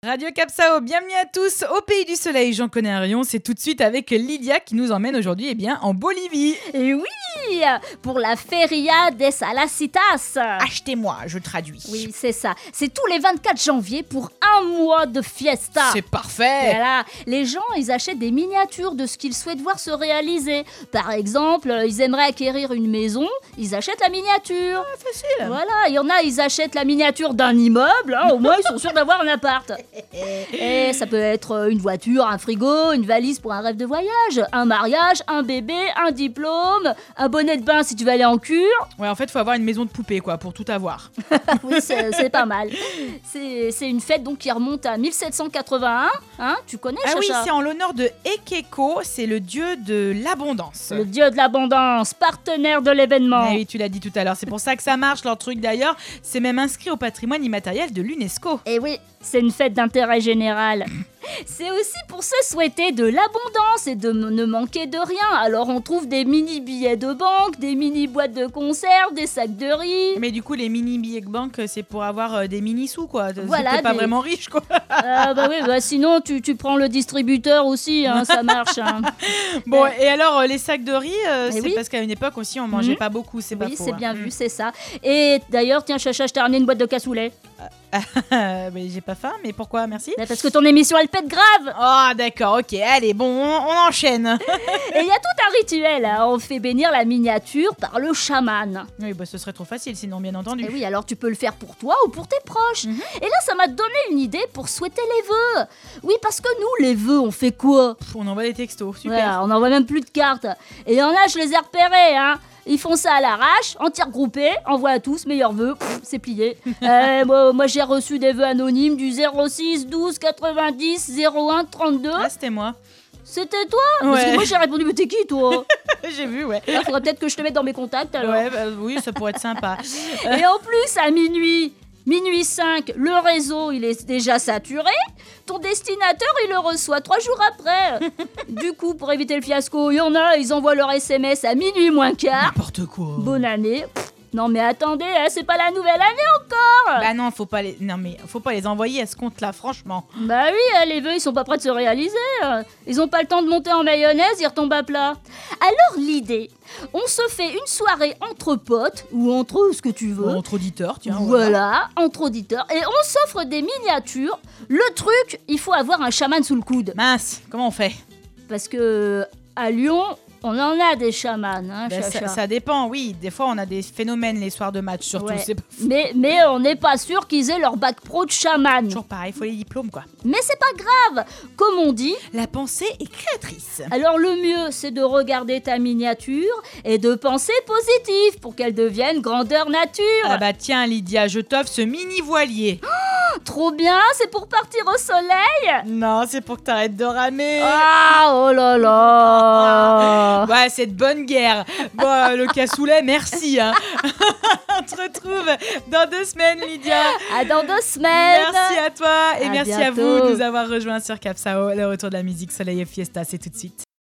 Radio Capsao, bienvenue à tous au pays du soleil. J'en connais un rayon, c'est tout de suite avec Lydia qui nous emmène aujourd'hui en Bolivie. Et oui, pour la Feria des Salacitas. Achetez-moi, je traduis. Oui, c'est ça. C'est tous les 24 janvier pour un mois de fiesta. C'est parfait. Voilà. Les gens, ils achètent des miniatures de ce qu'ils souhaitent voir se réaliser. Par exemple, ils aimeraient acquérir une maison, ils achètent la miniature. Ah, facile. Voilà, il y en a, ils achètent la miniature d'un immeuble, au moins ils sont sûrs d'avoir un appart. Et ça peut être une voiture, un frigo, une valise pour un rêve de voyage, un mariage, un bébé, un diplôme, un bonnet de bain si tu veux aller en cure. Ouais, en fait, faut avoir une maison de poupée, quoi, pour tout avoir. Oui, c'est pas mal. C'est une fête donc qui remonte à 1781. Hein, tu connais, Ah Chacha? oui, c'est en l'honneur de Ekeko, c'est le dieu de l'abondance. Le dieu de l'abondance, partenaire de l'événement. Ah oui, tu l'as dit tout à l'heure, c'est pour ça que ça marche, leur truc d'ailleurs. C'est même inscrit au patrimoine immatériel de l'UNESCO. Et oui, c'est une fête d'intérêt général. C'est aussi pour se souhaiter de l'abondance et de ne manquer de rien. Alors on trouve des mini billets de banque, des mini boîtes de conserve, des sacs de riz. Mais du coup, les mini billets de banque, c'est pour avoir des mini sous, quoi. Voilà, c'est pas vraiment riche, quoi. Bah oui, sinon tu prends le distributeur aussi, hein, ça marche. Hein. Bon, et alors les sacs de riz, c'est oui. parce qu'à une époque aussi, on mangeait pas beaucoup, c'est pas Oui, faux. c'est hein. bien vu, c'est ça. Et d'ailleurs, tiens, Chacha, je t'ai ramené une boîte de cassoulet. Mais j'ai pas faim, mais pourquoi, merci. Parce que ton émission, elle pète grave. Oh, d'accord, ok, allez, bon, on enchaîne. Et il y a tout un rituel, hein. On fait bénir la miniature par le chaman. Oui, bah ce serait trop facile, sinon, bien entendu. Et oui, alors tu peux le faire pour toi ou pour tes proches. Et là, ça m'a donné une idée pour souhaiter les vœux. Oui, parce que nous, les vœux, on fait quoi? On envoie des textos, super. Ouais, on n'envoie même plus de cartes. Et il y en a, je les ai repérés, hein. Ils font ça à l'arrache, en tir groupé, envoie à tous, meilleurs vœux, c'est plié. Moi, j'ai reçu des vœux anonymes du 06 12 90 01 32. Ah, c'était moi. C'était toi? Parce que moi, j'ai répondu, mais t'es qui, toi? J'ai vu, ouais. Il faudrait peut-être que je te mette dans mes contacts, alors. Ouais, bah, oui, ça pourrait être sympa. Et en plus, à minuit 5, le réseau, il est déjà saturé. Ton destinateur, il le reçoit 3 jours après. Du coup, pour éviter le fiasco, il y en a, ils envoient leur SMS à minuit moins quart. N'importe quoi. Bonne année. Non mais attendez, hein, c'est pas la nouvelle année encore. Bah non, faut pas les envoyer à ce compte-là, franchement. Bah oui, les vœux, ils sont pas prêts de se réaliser. Ils ont pas le temps de monter en mayonnaise, ils retombent à plat. Alors l'idée, on se fait une soirée entre potes, ou entre ce que tu veux. Entre auditeurs, tiens. Voilà, entre auditeurs. Et on s'offre des miniatures. Le truc, il faut avoir un chaman sous le coude. Mince, comment on fait? Parce que à Lyon, on en a des chamans, hein, Ben, Chacha. ça dépend, oui. Des fois, on a des phénomènes les soirs de match, surtout. Ouais. C'est pas Mais on n'est pas sûr qu'ils aient leur bac pro de chaman. toujours pareil, il faut les diplômes, quoi. Mais c'est pas grave. Comme on dit, La pensée est créatrice. alors le mieux, c'est de regarder ta miniature et de penser positif pour qu'elle devienne grandeur nature. Ah bah tiens, Lydia, je t'offre ce mini voilier. Trop bien, c'est pour partir au soleil. Non, c'est pour que t'arrêtes de ramer. Ah, oh là là. Ouais, c'est de bonne guerre. Bon, le cassoulet, merci. Hein. On te retrouve dans 2 semaines, Lydia. À dans 2 semaines. Merci à toi et À merci à bientôt. vous de nous avoir rejoints sur Capsao. Le retour de la musique Soleil et Fiesta, c'est tout de suite.